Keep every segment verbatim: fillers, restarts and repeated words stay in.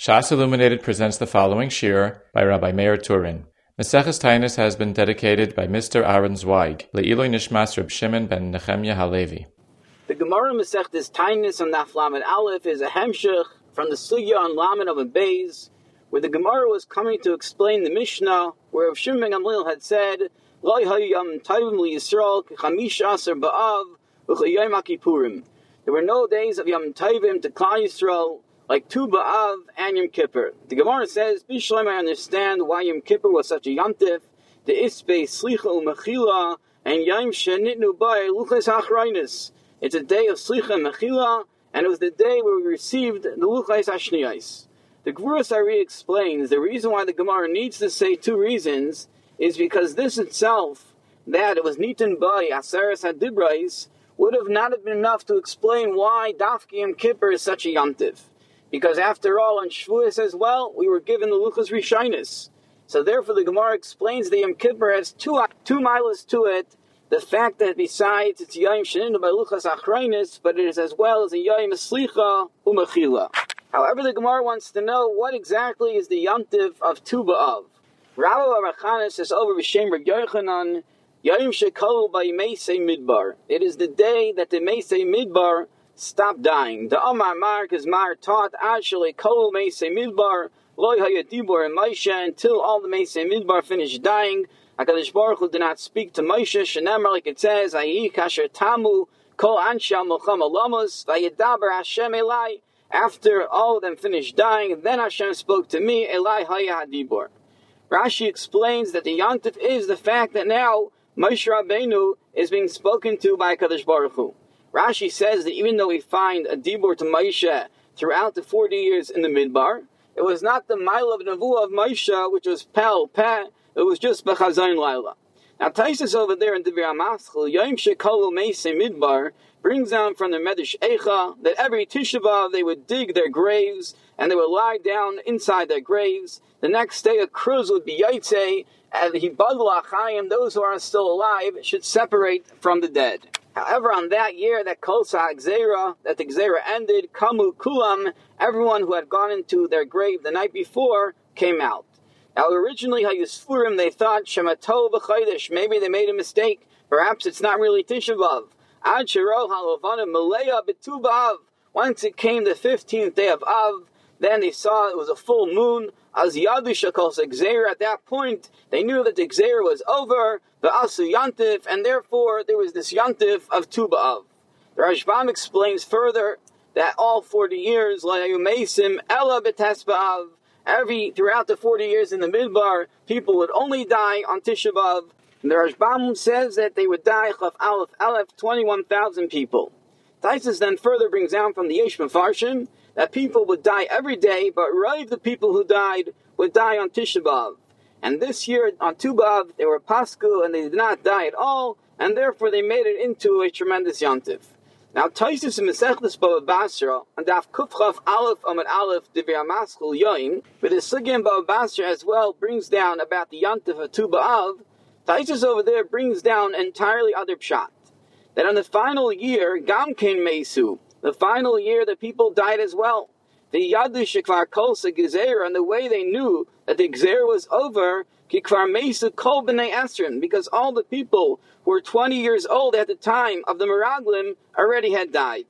Shas Illuminated presents the following shir by Rabbi Meir Turin. Maseches Tainus has been dedicated by Mister Aaron Zweig, Le'iloi Nishmas Reb Shimon ben Nechemya Halevi. The Gemara Masechtes Tainus on Daf Lamed Aleph is a hemshech from the Sugya on Lamed of a Beis, where the Gemara was coming to explain the Mishnah, where Reb Shimon ben Gamliel had said, Lo hayu yom tovim liYisrael k'chamisha aser ba'av u'chayom ha'kippurim. There were no days of Yom Tovim to Klal Yisrael like Tu B'Av and Yom Kippur. The Gemara says, Bishleim, I understand why Yom Kippur was such a Yom Tiv, the Isbei, Slicha, U'Mechila, and Yom Shenitnu Bay, Luchas HaChraynis. It's a day of Slicha and Mechila, and it was the day where we received the Luchas HaShniyos. The Gvuras Ari explains the reason why the Gemara needs to say two reasons is because this itself, that it was Nitin Bay, Aseres HaDibrais, would have not have been enough to explain why Dafki Yom Kippur is such a Yom Tiv. Because after all, on Shavuos as well, we were given the Luchas Rishonos. So therefore the Gemara explains the Yom Kippur has two, two milas to it. The fact that besides it's Yom Sheninu by Luchas Achraynis, but it is as well as a Yom Slicha Umechila. However, the Gemara wants to know what exactly is the Yom Tiv of Tu B'Av. Rabbi Barachanan says over B'Shem Reb Yochanan, Yom Shekol by Meisei Midbar. It is the day that the Meisei Midbar stop dying. The Amar Mark is Mar taught actually Kol Meisei Midbar Loi Hayadibor and Moshe until all the Meisei Midbar finished dying. HaKadosh Baruch Hu did not speak to Moshe. Shenemar, like it says, Ayi Kasher Tamu Kol Anshal Melcham Alamas Vayedaber Hashem Elai. After all of them finished dying, then Hashem spoke to me, Elai Hayadibor. Rashi explains that the Yontif is the fact that now Moshe Rabbeinu is being spoken to by HaKadosh Baruch Hu. Rashi says that even though we find a dibur to Moshe throughout the forty years in the Midbar, it was not the mile of Nevuah of Moshe, which was Pel, Peh, it was just Bechazon Laila. Now Taisus over there in Divrei HaMaschil, Yom Shekolu Meisei Midbar, brings down from the Medrash Eicha that every Tisha B'Av they would dig their graves and they would lie down inside their graves. The next day a cruz would be Yaitse, and Hibadul Achayim, those who are still alive, should separate from the dead. However, on that year that Kolsa Gzeira, that the Gzeira ended, Kamu Kulam, everyone who had gone into their grave the night before came out. Now, originally, Hayusfurim, they thought Shemato v'Chaydish. Maybe they made a mistake. Perhaps it's not really Tisha B'Av. Ad Shiro Halovana Malaya B'Tu B'Av. Once it came the fifteenth day of Av, then they saw it was a full moon. As Yadusha calls Gzeira, at that point, they knew that the Gzeira was over, the Asu Yantif, and therefore there was this Yantif of Tu B'Av. The Rashbam explains further that all forty years, Layumesim Ella B'Tes B'Av, every, throughout the forty years in the Midbar, people would only die on Tisha B'Av. And the Rashbam says that they would die, Chaf Aleph Aleph, twenty-one thousand people. Taisus then further brings down from the Yesh Mefarshim that people would die every day, but right the people who died would die on Tisha B'Av. And this year on Tu B'Av, they were Pasku and they did not die at all, and therefore they made it into a tremendous Yontif. Now Taisus in Mesechtes Bava Basra, and Daf Kufchaf Aleph Amad Aleph Divrei HaMaschil Yoin, but the Sugya in Bava Basra as well brings down about the Yontif of Tu B'Av. Taisus over there brings down entirely other pshat. That on the final year, Gam Ken Mesu, the final year the people died as well. The Yadu Shekvar Kolsa Gezerah, and the way they knew that the Gezerah was over, Kikvar Mesu Kol B'nei Esrin, because all the people who were twenty years old at the time of the Meraglim already had died.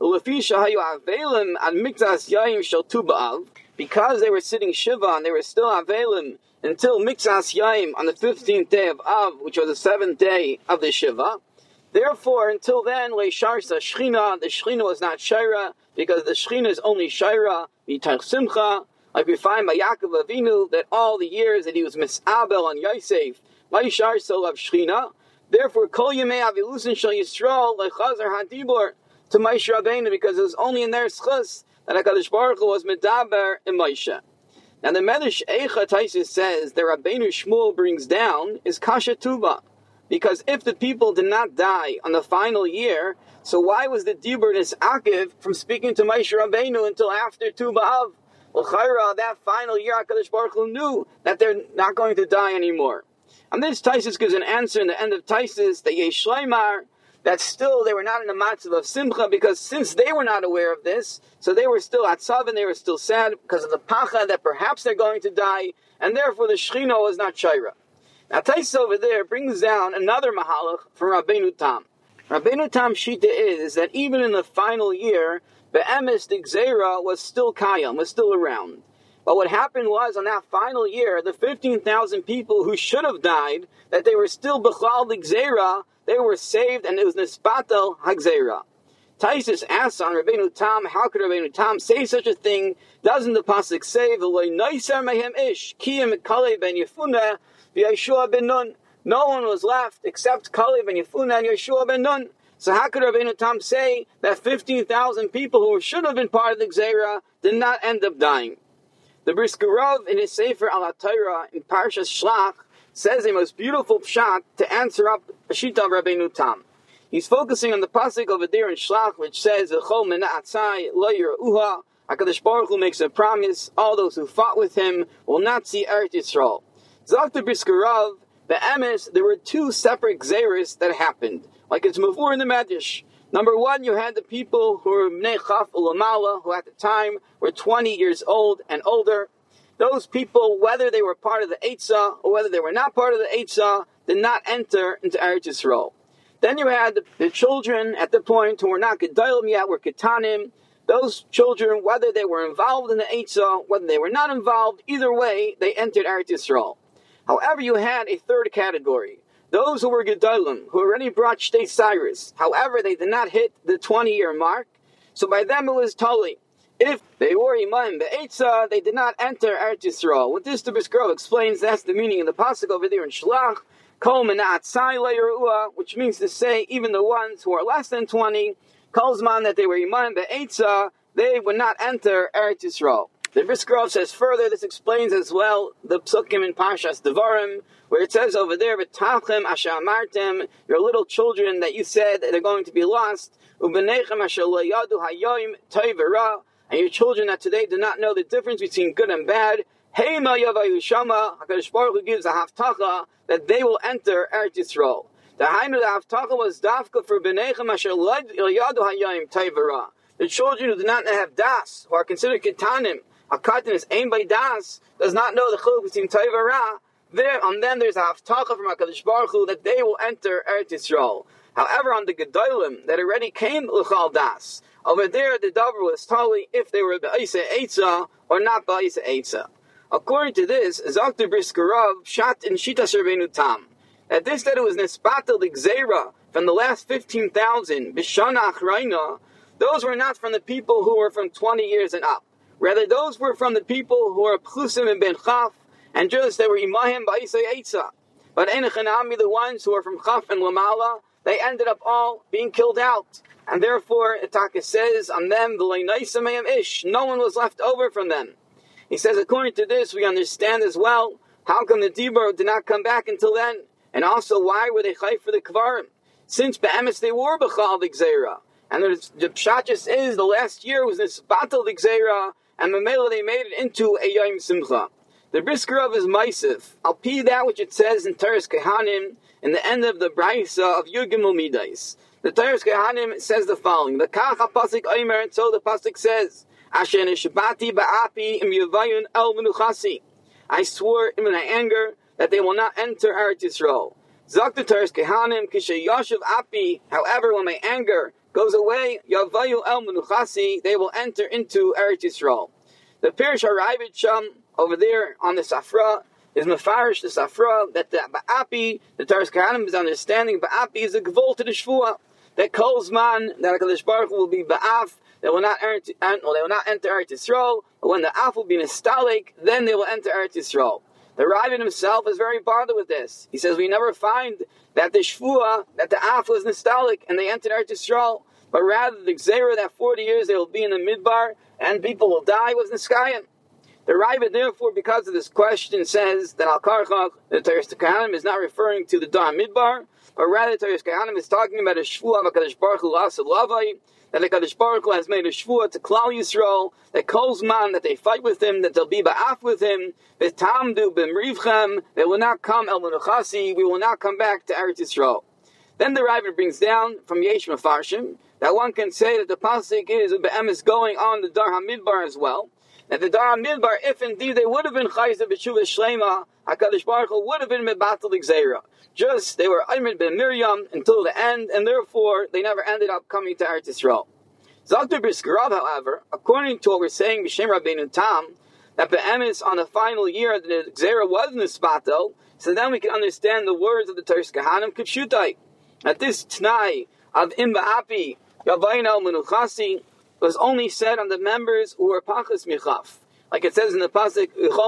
Because they were sitting Shiva and they were still Avelim until Mixas Yaim on the fifteenth day of Av, which was the seventh day of the Shiva. Therefore, until then, Leisharsa Shechina, the Shechina was not Shaira, because the Shechina is only Shaira, Mitach Simcha, like we find by Yaakov Avinu, that all the years that he was Misabel on Yosef, Leisharsa of Shechina. Therefore, Kol Yemei Avilusin Shal Yisrael, Leichazar Hadibor, to Moshe Rabbeinu, because it was only in their schus that HaKadosh Baruch Hu was Medaber in Moshe. Now, the Medrash Eicha Taisus says that Rabbeinu Shmuel brings down is Kasha Tuba. Because if the people did not die on the final year, so why was the Dibur Akiv from speaking to Moshe Rabbeinu until after Tu B'Av? Well, Chayra, that final year, HaKadosh Baruch Hu knew that they're not going to die anymore. And this Taisus gives an answer in the end of Taisus, that Yesh Shleimar, that still they were not in a matzav of simcha, because since they were not aware of this, so they were still atzav and they were still sad because of the pacha that perhaps they're going to die, and therefore the Shechina was not shaira. Now Tais over there brings down another mahalach from Rabbeinu Tam. Rabbeinu Tam shita is that even in the final year, be'emes the gzeira was still kayam, was still around. But what happened was, on that final year, the fifteen thousand people who should have died, that they were still b'chlal the gzeira, they were saved, and it was nispatel hagzeira. Taisus asks on Rabbeinu Tam, how could Rabbeinu Tam say such a thing? Doesn't the pasuk say, "V'loy noiser mehem ish, kiyim Kalei ben Yefuneh v'Yeshua ben Nun"? No one was left except Kalei ben Yefuneh and Yeshua ben Nun. So how could Rabbeinu Tam say that fifteen thousand people who should have been part of the gzeira did not end up dying? The Brisker Rav, in his Sefer Al HaTorah in Parshas Shlach, says a most beautiful pshat to answer up the shita of Rabbeinu Tam. He's focusing on the pasuk over there in Shlach, which says, "V'chol mena'atzai lo yira'uha." HaKadosh Baruch Hu makes a promise: all those who fought with him will not see Eretz Yisrael. Zok the Brisker Rav, the emes, there were two separate gzeiros that happened, like it's mavur in the Medrash. Number one, you had the people who were Bnei Chaf Ulamala, who at the time were twenty years old and older. Those people, whether they were part of the Eitzah or whether they were not part of the Eitzah, did not enter into Eretz Yisrael. Then you had the, the children at the point who were not Gedolim yet, were Ketanim. Those children, whether they were involved in the Eitzah, whether they were not involved, either way, they entered Eretz Yisrael. However, you had a third category. Those who were Gedolim, who already brought Shtei Cyrus. However, they did not hit the twenty-year mark, so by them it was Tali. If they were Imaim Be'etzah, they did not enter Eretz Yisrael. With this, the Brisker Rav explains that's the meaning of the pasuk over there in Shlach, Kol Mena'atzai Le'Yeruah, which means to say, even the ones who are less than twenty, Kolzman, that they were Imaim Be'etzah, they would not enter Eretz Yisrael. The Brisker Rav says further, this explains as well the psukim in Parshas Devarim, where it says over there, "V'tachem asher amartem," your little children that you said that they're going to be lost, "U'b'neichem asher lo yadu hayoim tov v'ra," and your children that today do not know the difference between good and bad, "Heima yavayu shama," HaKadosh Baruch Hu gives a haftacha that they will enter Eretz Yisrael. The Hainu, the haftacha was dafka for "B'neichem asher lo yadu hayoim tov v'ra," the children who do not have das, who are considered ketanim. A katan is aimed by das, does not know the chiluk between tov and ra. There, on them, there's a haftacha from HaKadosh Baruch Hu that they will enter Eretz Yisrael. However, on the Gedolim that already came l'chal das, over there the davar was totally if they were ba'isa eitzah or not ba'isa eitzah. According to this, Zakter Brisker Rav shot in Shitas Rabbeinu Tam, that this that it was nispatel the gzeira from the last fifteen thousand b'shana achrayna, those were not from the people who were from twenty years and up. Rather, those were from the people who were Pchusim and Ben Chaf, and just they were Imahim Ba'isay Eitzah. But Enechanami, the ones who were from Chaf and Lamala, they ended up all being killed out. And therefore, Itaka says on them, V'leinaisamayim ish, no one was left over from them. He says, according to this, we understand as well, how come the Dibur did not come back until then? And also, why were they chayv for the Kvarim? Since Be'emes they were B'chal the Gzeira. And the Pshat just is, the last year was this battle the Gzeira, and Mamela they made it into a Yom Simcha. The Brisker Rav is Maisif. I'll pee that which it says in Teres Kehanim, in the end of the Braisa of Yugimul Midais. The Teres Kehanim says the following: the Kach HaPasik Omer, and so the Pasik says, Asher Neshabati Ba'api Im Yevayun El Menuchasi. I swore in my anger that they will not enter Eretz Yisrael. Zok the Teres Kehanim Kishe Yoshev Api. However, when my anger goes away, Yavayu El Menuchasi, they will enter into Eretz Yisrael. The Pirish Harayvit Sham over there on the Safra is Mefarish the Safra that the Ba'api, the Teres Kehanim is understanding Ba'api is a gvul to the Shvuah. That Kolzman, that HaKadosh Baruch Hu will be Ba'af, they will not enter, well, they will not enter Eretz Yisrael, but when the Af will be Nestalik, then they will enter Eretz Yisrael. The Ravid himself is very bothered with this. He says, we never find that the Shvuah, that the Af was Nestalik, and they entered Eretz Yisrael, but rather the Gzeira, that forty years they will be in the Midbar, and people will die, was Neskayim. The Ravid, therefore, because of this question, says that Al-Karchach, the Teres Kehanim, is not referring to the Dar Midbar, but rather the Teres Kehanim is talking about a Shvuah of HaKadosh Baruch Hu L'asad Lavai, that HaKadosh Baruch Hu has made a Shvuah to Klal Yisrael, that Kolzman, that they fight with him, that they'll be Ba'af with him, V'tamdu b'mrivchem, they will not come El Menuchasi, we will not come back to Eretz Yisrael. Then the Ravid brings down from Yesh Mefarshim that one can say that the pasuk is be'emes going on the Dar HaMidbar as well. That the Dar HaMidbar, if indeed they would have been chayzer b'tshuva shlema, HaKadosh Baruch Hu would have been mebatel gzeira. Just they were Aymed ben Miriam until the end, and therefore they never ended up coming to Eretz Yisrael. Zakter Briskarav, however, according to what we're saying, B'Shem Rabbeinu Tam, that be'emes on the final year that the gzeira was nispatel, so then we can understand the words of the Teres Kahanim Kipshutai. That this Tnai of Imba Api, Yavayin El Menuchasi, was only said on the members who were Pachas Michaf. Like it says in the Pasuk,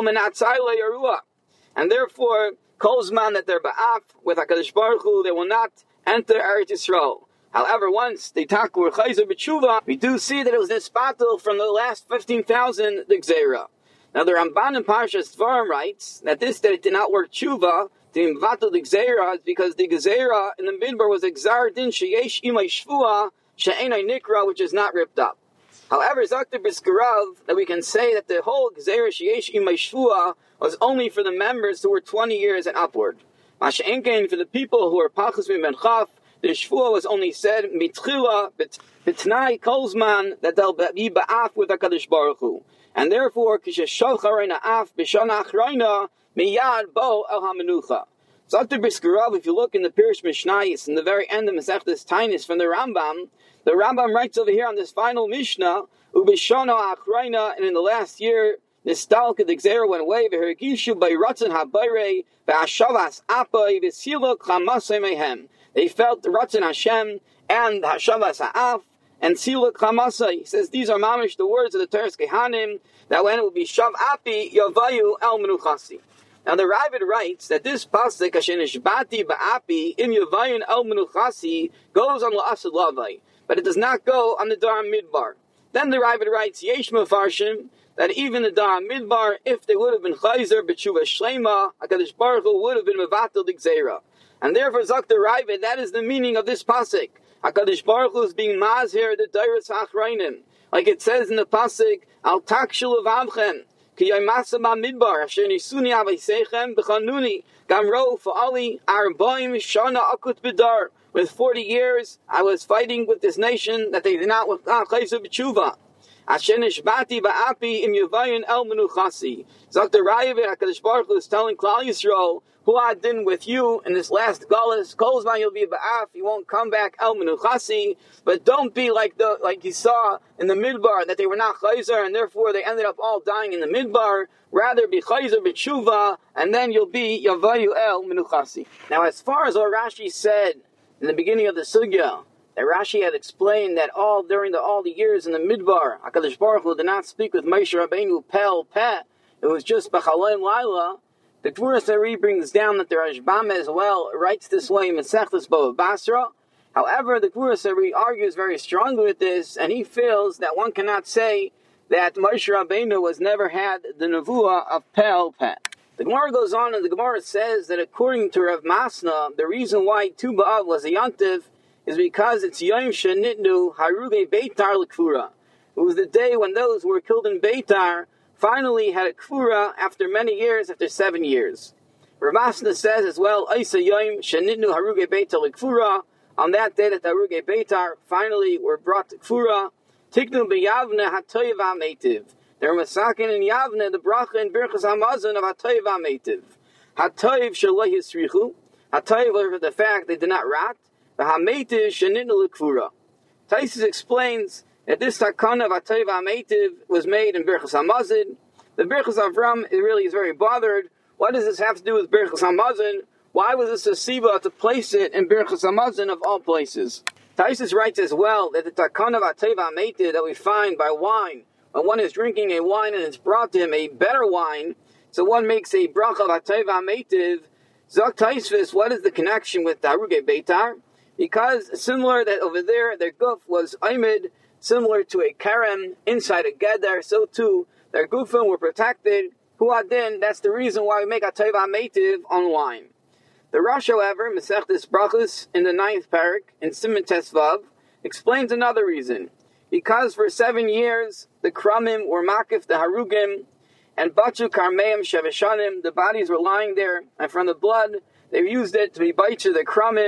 and therefore, Kolzman that they're Ba'af, with HaKadosh Baruch Hu, they will not enter Eretz Yisrael. However, once the Taku were Chayzer B'tshuva, we do see that it was this battle from the last fifteen thousand, the Gzeira. Now the Ramban in Parshas Dvarim writes that this, that it did not work Tshuva, the Mvatul the Gzeira, is because the Gzeira in the Midbar was Exar Din Sheyesh Imay Shvua, She'enai Nikra, which is not ripped up. However, Zakter Briskarav, that we can say that the whole Gzeira Sheyesh Imay Shvua was only for the members who were twenty years and upward. Masha'enkein, for the people who were Pachas Mimenchaf, the Shvua was only said Mitchila, B'tnai Kolzman, that they'll be Ba'af with HaKadosh Baruch Hu. And therefore, Kishashal Charayna Af, B'shana Achrayna, Miyad Bo El HaMenucha. So after Briskarav, if you look in the Pirish Mishnayis, in the very end of Masechtas Tainis from the Rambam, the Rambam writes over here on this final Mishnah, Ubishana Achrayna, and in the last year, Nistalka the Gzeira went away, V'hergishu by Ratzon HaBayrei, V'ashavas Apai, V'silok Chamasei Mehem. They felt the Ratzon Hashem, and Hashavas Ha'af, and Siluk Chamasei. He says these are mamish the words of the Teres Kehanim, that when it will be Shav Api, Yavayu El Menuchasi. Now the Ravid writes that this pasuk Asher Nishbati Ba'api Im Yavayun El Menuchasi goes on La'asad Lavai, but it does not go on the Dar Midbar. Then the Ravid writes Yesh Mefarshim that even the Dar Midbar, if they would have been Chayzer B'tshuva Shlema, HaKadosh Baruch Hu would have been Mevatel D'Gzeira. And therefore Zakter Ravid, that is the meaning of this pasuk. HaKadosh Baruch Hu is being mazher the Dairas HaAchraynim, like it says in the pasuk Al Takshul Avavchem. Ki Yomasa Midbar, Asher Nisuni Avaisechem B'chanuni Gamro Fa'ali Arbaim Shana Akut B'dar. With forty years, I was fighting with this nation that they did not with Chayzer B'tshuva. Asher Nishbati Ba'api Im Yavayin El Menuchasi. Zakter Ravid, HaKadosh Baruch Hu is telling Klal Yisrael, who I did with you in this last galus, Kolzman you'll be Ba'af, you won't come back El Menuchasi, but don't be like the like you saw in the Midbar, that they were not Chayzer, and therefore they ended up all dying in the Midbar. Rather be Chayzer B'tshuva, and then you'll be Yavayu El Menuchasi. Now as far as what Rashi said in the beginning of the Sugya, that Rashi had explained that all during the all the years in the Midbar, HaKadosh Baruch Hu did not speak with Moshe Rabbeinu Pel Peh, it was just B'chaloim Laila. The Gvuras Ari brings down that the Rashbam as well writes this way in Masechtas Bava Basra. However, the Gvuras Ari argues very strongly with this, and he feels that one cannot say that Moshe Rabbeinu was never had the Nevuah of Pel Peh. The Gemara goes on, and the Gemara says that according to Rav Masna, the reason why Tu B'Av was a Yontiv is because it's Yom Shenitnu Haruge Beitar L'Kfura. It was the day when those who were killed in Beitar finally had a kfura after many years, after seven years. Rav Masna says as well, Isa Yom Shenitnu Haruge Beitar L'Kfura, on that day that the Haruge Beitar finally were brought to kfura, Tiknu B'Yavne HaToyev HaMeitiv. They were masakin in Yavne, the bracha and birchas hamazon of HaToyev HaMeitiv. HaToyev Shaloi Yisrichu, HaToyev was the fact they did not rot, the HaMeitiv Shenitnu L'Kfura. Taisus explains that this takana of HaToyev HaMeitiv was made in birchas hamazon. The birchas Avram it really is very bothered. What does this have to do with birchas hamazon? Why was this a siva to place it in birchas hamazon of all places? Taisus writes as well that the takana of HaToyev HaMeitiv that we find by wine, when one is drinking a wine and it's brought to him a better wine, so one makes a bracha of HaToyev HaMeitiv. Zok Taisvis, what is the connection with the Haruge Beitar? Because similar that over there, their guf was Aymed, similar to a Karen inside a Gedar, so too, their gufim were protected. Huadin, that's the reason why we make HaToyev HaMeitiv on wine. The Rosh, however, Masechtas Brachos, in the ninth parak, in Siman Tesvav, explains another reason. Because for seven years, the Kramim were makif the Harugim, and Bachu Karmeim Sheveshanim, the bodies were lying there, and from the blood, they used it to be baicha the Kramim.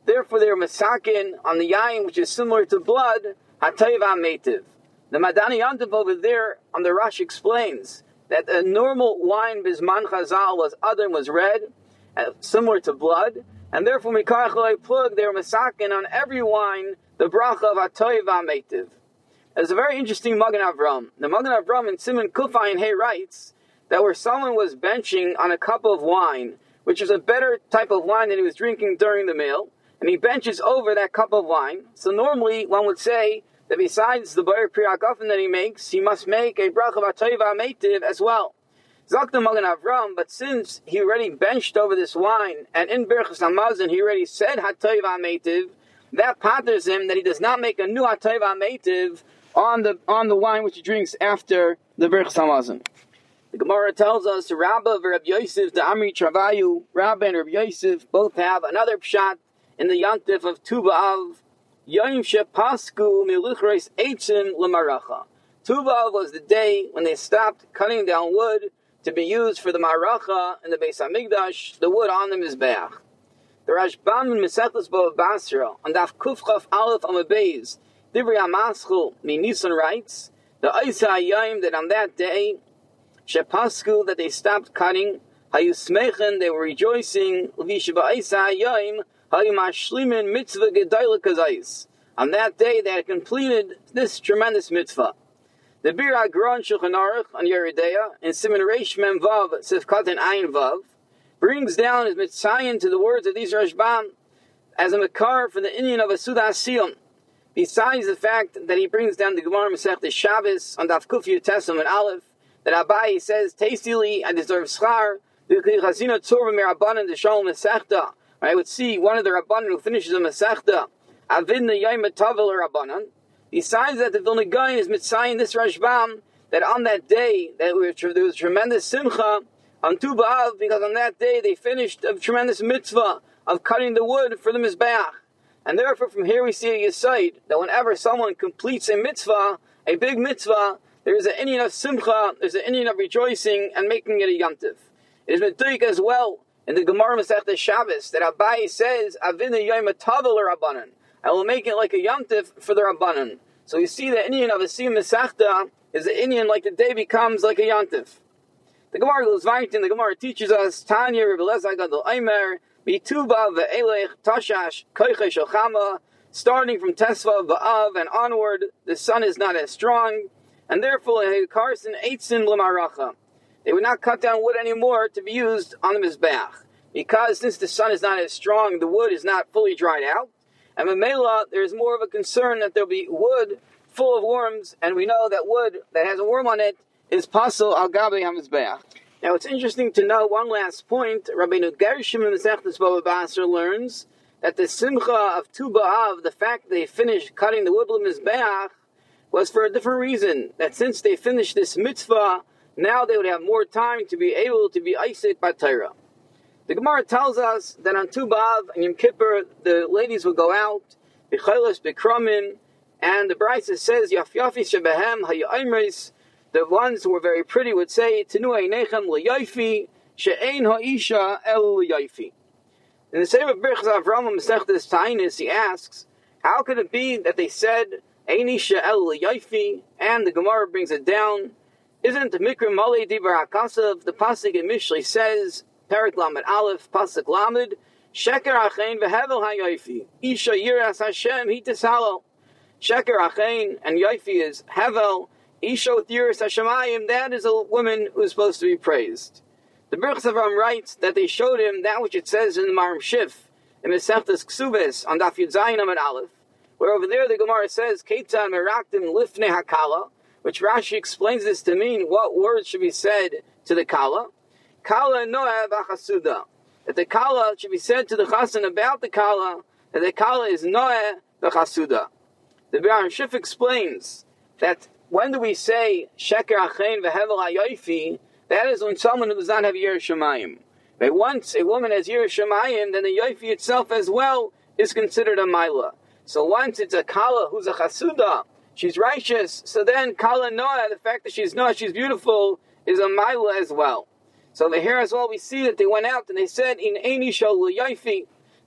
Therefore, they were masakin on the yayin, which is similar to blood, hatoiv ha'meitiv. The Madani Yantiv over there on the Rush explains that a normal wine bisman chazal was other was red, uh, similar to blood, and therefore Mikach plug they were masakin on every wine the bracha of hatoiv ha'meitiv. There's a very interesting Magen Avram. The Magen Avram in Simon Kufayin Hay writes that where someone was benching on a cup of wine, which is a better type of wine than he was drinking during the meal, and he benches over that cup of wine. So normally one would say that besides the Bayer Priyagafen that he makes, he must make a bracha of hatoiv ha'meitiv as well. Zakta Magen Avram, but since he already benched over this wine, and in Birchas Hamazon he already said hatoiv ha'meitiv, that patters him that he does not make a new hatoiv ha'meitiv on the on the wine which he drinks after the Birchas Hamazon. The Gemara tells us Rabba and Rabbi Yosef, the Amri Travayu, Rabba and Rabbi Yosef both have another pshat in the Yantif of Tu B'Av, Yom Shepasku Miluchreis Eitzim L'Maracha. Tu B'Av was the day when they stopped cutting down wood to be used for the Maracha in the Beis HaMikdash, the wood on the Mizbeach. The Rashbam in Mesechus Bava Basra, on Daf Kufchaf Aleph Amabez, Divrei HaMaschil Nisan writes, the Eisa Hayayim, that on that day, Shepasku, that they stopped cutting, Hayu Smechen, they were rejoicing, L'Vishiba Eisa Hayayim, Hayu Mashlimin Mitzvah Gedayla Kazayis. On that day, they had completed this tremendous mitzvah. The Bir Agron Shulchan Aruch on Yeridea, in Siman Reish Mem Vav, Sifkat and Ayin Vav, brings down his mitzayin to the words of these Rashbam as a makar for the Indian of a Suda Asiyum. Besides the fact that he brings down the Gemara Masechta Shabbos on Daf Kuf Yutesam and Aleph, that Abai says, tastily, I deserve schar, the Chazina Tzorva Merabanan the Shalom Masechta. I would see one of the Rabbanan who finishes a Masechta, Avidna Yom Tavel Rabbanan. Besides that, the Vilna Gaon is mitzayin this Rashbam, that on that day, that there was tremendous simcha on Tu B'Av, because on that day they finished a tremendous mitzvah of cutting the wood for the Mizbeach. And therefore from here we see a yesod, that whenever someone completes a mitzvah, a big mitzvah, there is an inyan of simcha, there's an inyan of rejoicing and making it a yantiv. It is metuik as well in the Gemara Masechta Shabbos that Abai says, Avina Yom Tavel Rabbanan. I will make it like a yantiv for the Rabbanan. So you see the inyan of a Siyum Masechta is the inyan like the day becomes like a yantiv. The Gemara goes weiter, and the Gemara teaches us, Tanya Rebbe Lezer Gadol Eimer, Bituba ve'elech tashash koiche shalchama, starting from Tesva Ba'av and onward, the sun is not as strong, and therefore Carson Eitzin L'Maracha. They would not cut down wood anymore to be used on the Mizbeach, because since the sun is not as strong, the wood is not fully dried out, and Mamela, there is more of a concern that there will be wood full of worms, and we know that wood that has a worm on it is pasul al gabe hamizbeach. Now it's interesting to know one last point. Rabbeinu Gershom in the Masechtas Bava Basra learns that the simcha of Tu B'Av, the fact that they finished cutting the wood of Mizbeach, was for a different reason. That since they finished this mitzvah, now they would have more time to be able to be Isaac B'Torah. The Gemara tells us that on Tu B'Av and Yom Kippur, the ladies would go out, B'chaylas B'kramin, and the Brisa says, Yaf Yafis Shebehem Hayayimris, the ones who were very pretty would say, Tinu Einechem L'Yayfi, She'ein Ha'isha El L'Yayfi. In the same of Birchas Avram Masechtas Tainis, he asks, how could it be that they said, Ein Isha El L'Yayfi, and the Gemara brings it down? Isn't Mikra Malei Dibar HaKasav, the Pasuk in Mishlei says, Perik Lamed Aleph, Pasuk Lamed, Sheker Achein V'Hevel HaYayfi, Isha Yiras Hashem Hitis Halal. Sheker Achein, and Yayfi is Hevel, Isha with Yiras Hashemayim, that is a woman who is supposed to be praised. The Birchas Avram writes that they showed him that which it says in the Marim Shif, in Mesechtas Ksubes, on Daf Yud Zayin Amud Aleph, where over there the Gemara says, Keitzad Meraktim Lifnei HaKala, which Rashi explains this to mean what words should be said to the Kala. Kala Noah V'Chasuda. That the Kala should be said to the Chasan about the Kala, that the Kala is Noah V'Chasuda. The Marim Shif explains that when do we say Sheker Achein V'Hevel HaYayfi, that is when someone who does not have Yiras Shamayim. But once a woman has Yiras Shamayim, then the Yayfi itself as well is considered a Maila. So once it's a Kala who's a Chasuda, she's righteous, so then Kala Noah, the fact that she's Noah, she's beautiful, is a Maila as well. So over here as well we see that they went out and they said, In Eini Shal L'Yayfi.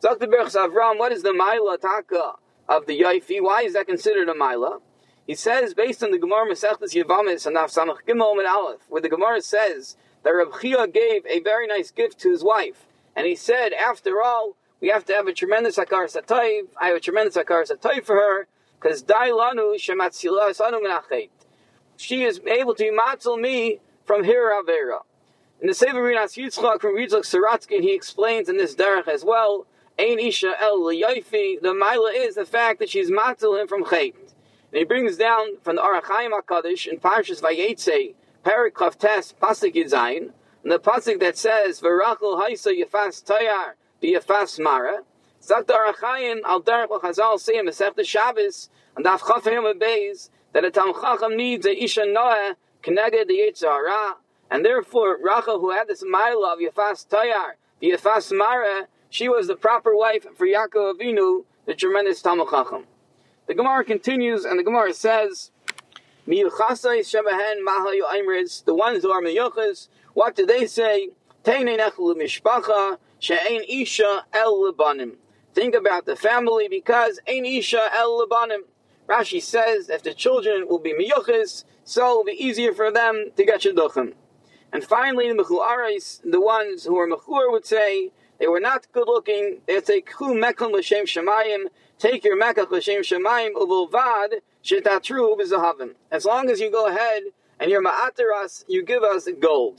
Doctor Berchs Avram, what is the Maila Taka of the Yaifi? Why is that considered a Maila? He says, based on the Gemara Masechtas Yevamis and Naf Samach Gimel and Aleph, where the Gemara says that Reb Chia gave a very nice gift to his wife, and he said, after all, we have to have a tremendous Hakar Satayv. I have a tremendous Hakar Satayv for her, because Dai Lanu Shematzila Sanu Menachet. She is able to matzil me from Hira Avera. In the Sefer Rinas Yitzchak from Yitzchak Saratskin, he explains in this derech as well, Ein Isha El Yaifi, the Maila is the fact that she's matzil him from Chet. And he brings down from the Orach Chaim HaKadosh in Parshas Vayetze, Perik Chav Tes, Pasuk Yitzayin, and the Pasuk that says, V'rachel Haisa Yefas Tayar, B'Yefas Mara. Zakt Orach Chaim, Al Derech L'Chazal, say in Masechta Shabbos, and Daf Chaf Him Beis, that a Tam Chacham needs a Isha Noah, Keneged the Yetzer Hara, and therefore Rachel, who had this Maila of Yefas Tayar, B'Yefas Mara, she was the proper wife for Yaakov Avinu, the tremendous Talmid Chacham. The Gemara continues, and the Gemara says, Miyuchasai Shemahen Mahayu Aimris, the ones who are Miyuchas, what do they say? Teine Nechlu Mishpacha, She'ein Isha El Lebanim. Think about the family, because Ein Isha El Lebanim. Rashi says, if the children will be Miyuchas, so it will be easier for them to get Shidduchim. And finally, the Mechuaris, the ones who are Mechur, would say, they were not good looking, they would say, Khu Mekam L'Shem Shemayim, take your Mekach L'Shem Shemayim, Uvulvad, Shetatru B'Zahavim. As long as you go ahead and you're Ma'ater us, you give us gold.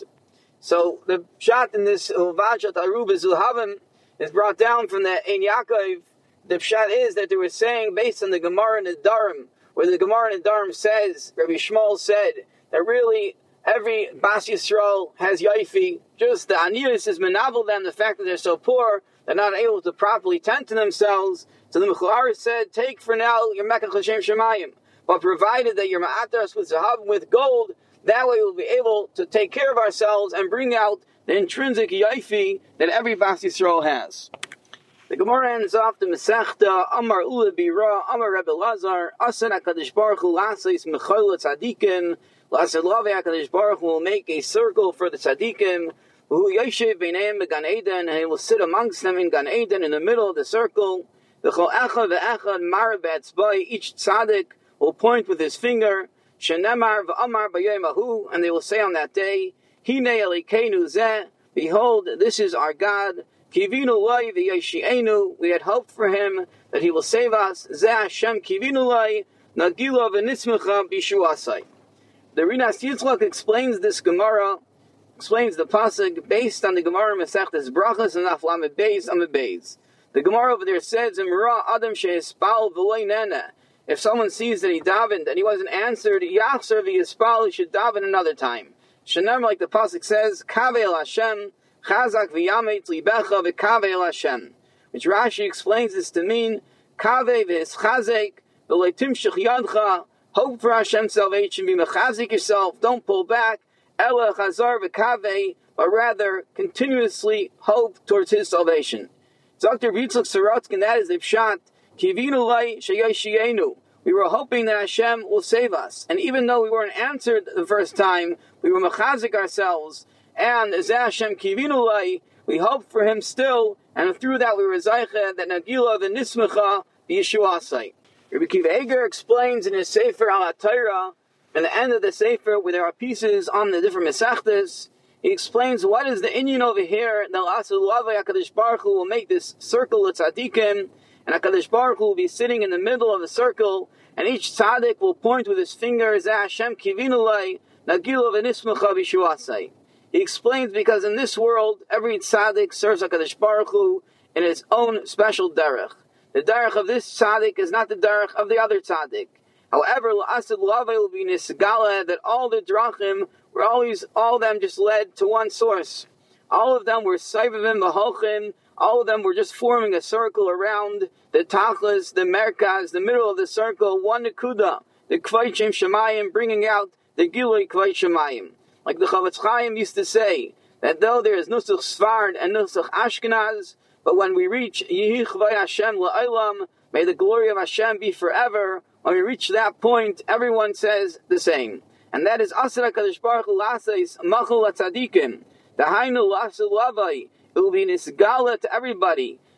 So the shot in this Uvulvad Shetatru B'Zahavim is brought down from the Ein Yaakov. The pshat is that they were saying, based on the Gemara in the Dharam, where the Gemara in the Dharam says, Rabbi Shmuel said, that really every Bas Yisrael has Yaifi. Just the Aniyus is menavel them, the fact that they're so poor, they're not able to properly tend to themselves. So the Mechuar said, take for now your Mekach L'Shem Shemayim, but provided that you're Ma'atras with Zahav, with gold, that way we'll be able to take care of ourselves and bring out the intrinsic Yaifi that every Bas Yisrael has. The Gemara ends off the Masechta, Amar Ula Bira, Amar Rebbe Lazar, Asan HaKadosh Baruch Hu L'asais Mechol Tzadikim, L'asad Lave HaKadosh Baruch Hu will make a circle for the Tzadikim, Hu Yoshev B'neim B'Gan Eden, and he will sit amongst them in Gan Eden, in the middle of the circle. V'chol Echad V'echad Mar B'Etzbai, each Tzadik will point with his finger, Shenemar V'Amar B'Yom Ahu, and they will say on that day, Hine Elikeinu Zeh, behold, this is our God, Kivinu Lai V'Yoshienu, we had hoped for him that he will save us, Zeh Hashem Kivinu Lai, Nagila V'Nitzmecha B'Shuasai. The Rinas Yitzchak explains this Gemara, explains the pasuk based on the Gemara Masechtas Brachas and Naf Lamed Beis Amud Beis. The Gemara over there says, "Imra Adam she'espal v'loy nena." If someone sees that he davened and he wasn't answered, Yachzer v'yispal, he should daven another time. Shenem, like the pasuk says, Kaveh el Hashem, Chazak v'yamet libecha v'kaveh el Hashem, which Rashi explains this to mean Kaveh v'yischazek v'loy timshich yadcha. Hope for Hashem's salvation, be mechazik yourself, don't pull back, Ela chazar v'kaveh, but rather continuously hope towards His salvation. Doctor Yitzchak Saratskin, that is the pshat, Kivinu lai sheyoshienu. We were hoping that Hashem will save us. And even though we weren't answered the first time, we were mechazik ourselves, and as Hashem Kivinu lai, we hoped for Him still, and through that we were zaycha, that Nagila v'nismecha b'Yeshuasai. Rabbi Akiva Eger explains in his Sefer Al HaTorah, at the end of the Sefer, where there are pieces on the different Mesechtes, he explains what is the inyan over here, that L'asad Lavei HaKadosh Baruch Hu will make this circle of tzaddikim, and HaKadosh Baruch Hu will be sitting in the middle of the circle, and each tzaddik will point with his finger, Zeh Hashem Kivinu Lai, Nagilo v'Nismecha B'Shuasai. He explains because in this world, every tzaddik serves HaKadosh Baruch Hu in his own special derech. The derech of this tzaddik is not the derech of the other tzaddik. However, L'asad Lavei will be nisgala, that all the drachim were always, all of them just led to one source. All of them were saivavim v'holchim, all of them were just forming a circle around the tachlis, the merkaz, the middle of the circle, one nekuda, the kvayt shem shemayim, bringing out the gilui kvayt shemayim. Like the Chavetz Chaim used to say, that though there is nusach Sfard and nusach Ashkenaz, but when we reach Yehi Chvay Hashem La'olam, may the glory of Hashem be forever, when we reach that point, everyone says the same. And that is Asar HaKadosh Baruch Hu L'asais Machul HaTzadikim. The Hainu L'asad Lavai, it will be nisgala to everybody,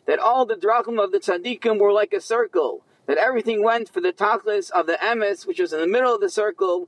that all the drachim of the tzaddikim were like a circle, that everything went for the tachlis of the emes, which was in the middle of the circle,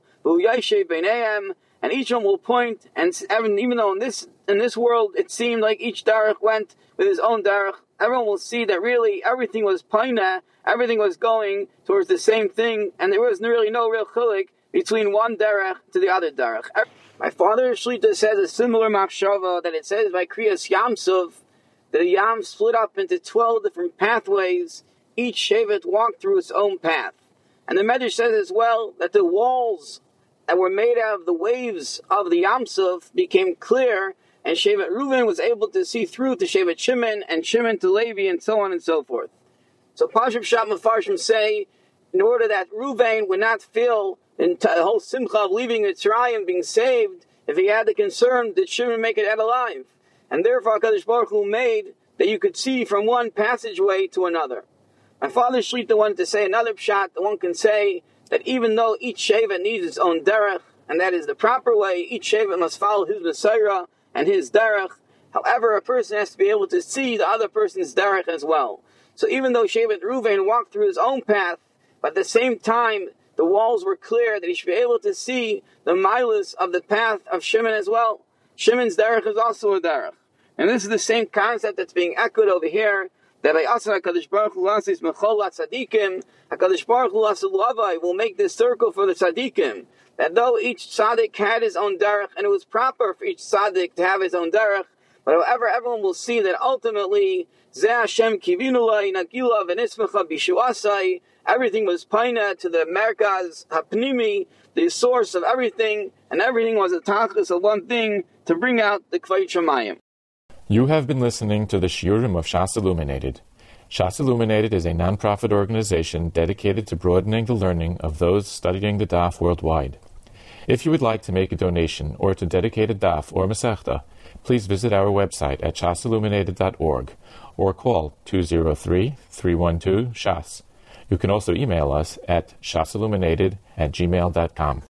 and each one will point, and even though in this in this world it seemed like each darach went with his own darach, everyone will see that really everything was paina, everything was going towards the same thing, and there was really no real chilik between one darach to the other darach. My father Shlita says a similar machshava, that it says by Kriyas Yamsuf, the Yam split up into twelve different pathways. Each shevet walked through its own path. And the Medrash says as well that the walls that were made out of the waves of the Yamsuf became clear, and Shevet Reuven was able to see through to Shevet Shimon, and Shimon to Levi, and so on and so forth. So Pashup Shat Mefarshim say, in order that Reuven would not feel the whole simcha of leaving Mitzrayim, being saved, if he had the concern that Shimon make it out alive. And therefore HaKadosh Baruch Hu made that you could see from one passageway to another. My father Shlita wanted to say another pshat that one can say that even though each shevet needs its own derech, and that is the proper way, each shevet must follow his Messiah and his derech. However, a person has to be able to see the other person's derech as well. So even though Shevet Reuven walked through his own path, but at the same time the walls were clear, that he should be able to see the milas of the path of Shimon as well. Shimon's derech is also a derech. And this is the same concept that's being echoed over here, that by Asar HaKadosh Baruch Hu Lasis Mechol HaTzadikim, HaKadosh Baruch Hu Lasis Lavai will make this circle for the tzaddikim. That though each tzaddik had his own derech, and it was proper for each tzaddik to have his own derech, but however, everyone will see that ultimately, Zeh Hashem Kivinulai Nagila V'Nismecha Bishuasai, everything was paina to the Merkaz Hapnimi, the source of everything, and everything was a tachlis of one thing, to bring out the Kvayit Shamayim. You have been listening to the Shiurim of Shas Illuminated. Shas Illuminated is a non-profit organization dedicated to broadening the learning of those studying the Daf worldwide. If you would like to make a donation or to dedicate a Daf or Masechta, please visit our website at shas illuminated dot org or call two zero three, three one two, S H A S. You can also email us at shasilluminated at gmail dot com.